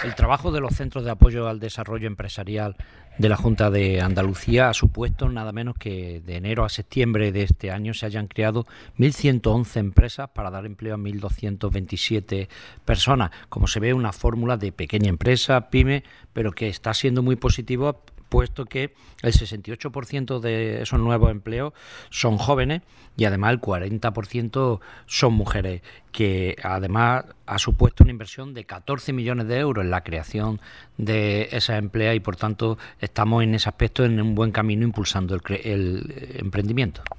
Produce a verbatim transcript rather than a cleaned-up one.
El trabajo de los centros de apoyo al desarrollo empresarial de la Junta de Andalucía ha supuesto nada menos que de enero a septiembre de este año se hayan creado mil ciento once empresas para dar empleo a mil doscientas veintisiete personas. Como se ve, una fórmula de pequeña empresa, pyme, pero que está siendo muy positiva, puesto que el sesenta y ocho por ciento de esos nuevos empleos son jóvenes y además el cuarenta por ciento son mujeres, que además ha supuesto una inversión de catorce millones de euros en la creación de esas empleas y por tanto estamos en ese aspecto en un buen camino impulsando el, el emprendimiento.